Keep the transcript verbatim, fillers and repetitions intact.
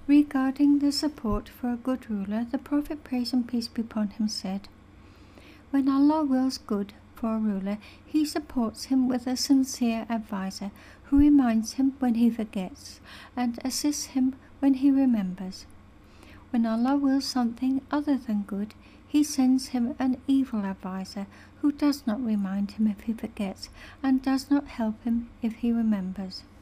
Regarding the support for a good ruler, the Prophet, praise and peace be upon him, said, "When Allah wills good for a ruler, He supports him with a sincere adviser who reminds him when he forgets and assists him when he remembers. When Allah wills something other than good, He sends him an evil adviser who does not remind him if he forgets and does not help him if he remembers."